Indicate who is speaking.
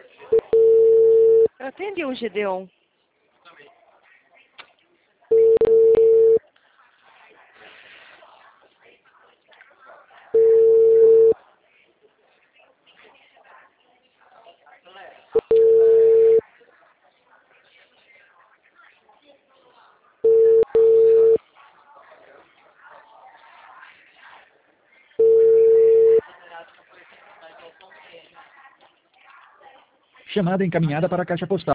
Speaker 1: Atende um Gedeon.
Speaker 2: Chamada encaminhada para a caixa postal.